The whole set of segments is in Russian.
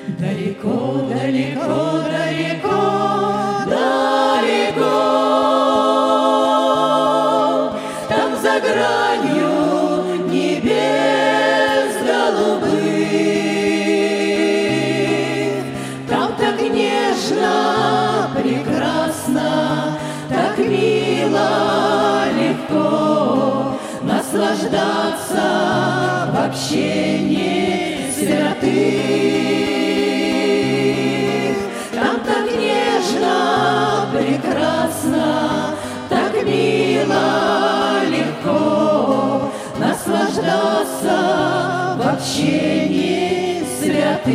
Далеко, далеко, далеко, далеко, там за гранью небес голубых, там так нежно, прекрасно, так мило, легко наслаждаться в общении святых. Там так нежно, прекрасно, так мило, легко наслаждаться в общении святых.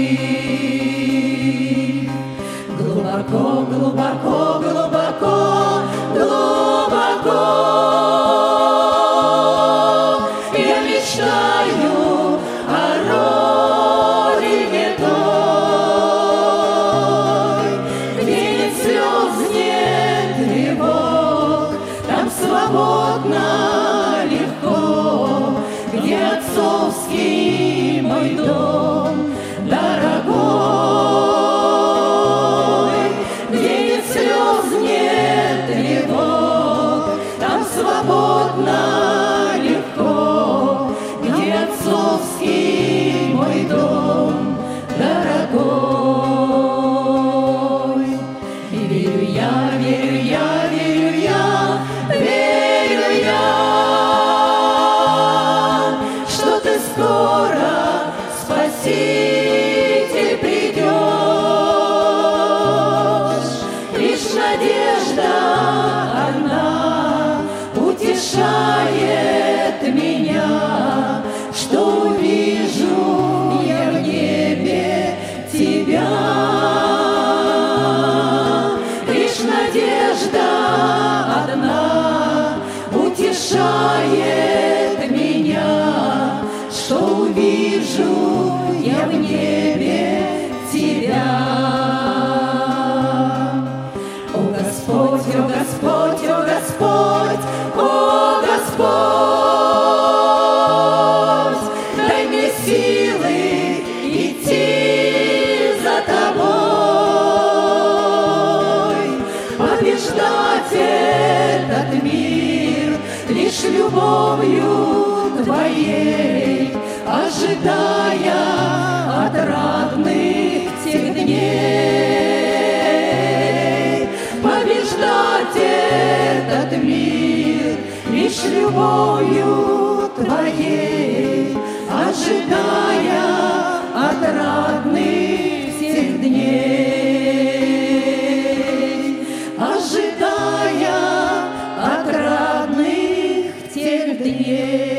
Глубоко, глубоко, глубоко, глубоко я мечтаю о родине той, где нет слез, нет тревог, там свободно, легко, где отцовский мой дом дорогой, где нет слез, нет тревог, там свободно, легко, где отцовский мой дом дорогой. И верю я, верю я, верю я, верю я, что ты скоро, Спаситель, придешь. Лишь надежда одна утешает меня, что увижу я в небе тебя. Лишь надежда одна утешает меня, что увижу я в небе тебя. О Господь, о Господь, о Господь, о Господь, дай мне силы идти за тобой, побеждать этот мир лишь любовью твоей, ожидая отрадных тех дней. Побеждать этот мир лишь любовью твоей, ожидая отрадных тех дней, ожидая отрадных тех дней.